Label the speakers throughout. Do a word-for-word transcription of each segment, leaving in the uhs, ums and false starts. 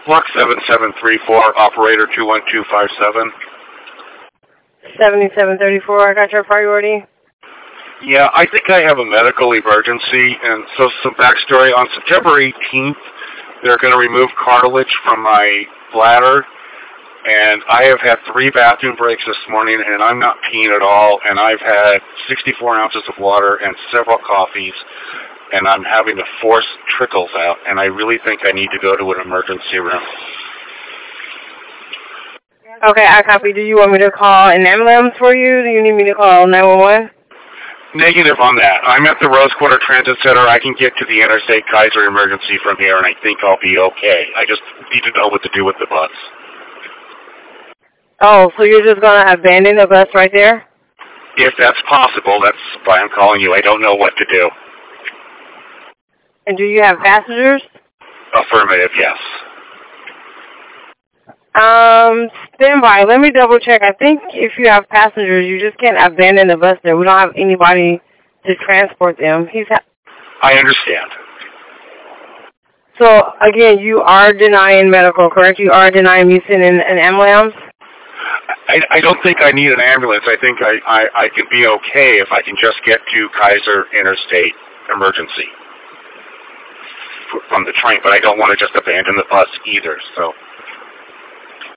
Speaker 1: Block seven seven three four, operator two one two five seven.
Speaker 2: seventy-seven thirty-four, I got your priority.
Speaker 1: Yeah, I think I have a medical emergency, and so some backstory. On September eighteenth, they're going to remove cartilage from my bladder, and I have had three bathroom breaks this morning, and I'm not peeing at all, and I've had sixty-four ounces of water and several coffees, and I'm having to force trickles out, and I really think I need to go to an emergency room.
Speaker 2: Okay, I copy. Do you want me to call an ambulance for you? Do you need me to call nine one one?
Speaker 1: Negative on that. I'm at the Rose Quarter Transit Center. I can get to the Interstate Kaiser emergency from here, and I think I'll be okay. I just need to know what to do with the bus.
Speaker 2: Oh, so you're just going to abandon the bus right there?
Speaker 1: If that's possible, that's why I'm calling you. I don't know what to do.
Speaker 2: And do you have passengers?
Speaker 1: Affirmative, yes.
Speaker 2: Um, stand by. Let me double check. I think if you have passengers, you just can't abandon the bus there. We don't have anybody to transport them. He's ha-
Speaker 1: I understand.
Speaker 2: So, again, you are denying medical, correct? You are denying me sending an ambulance?
Speaker 1: I, I don't think I need an ambulance. I think I, I, I could be okay if I can just get to Kaiser Interstate Emergency from the train, but I don't want to just abandon the bus either, so...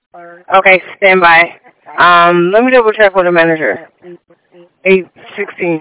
Speaker 2: Okay, stand by. Um, let me double check with the manager. eight sixteen.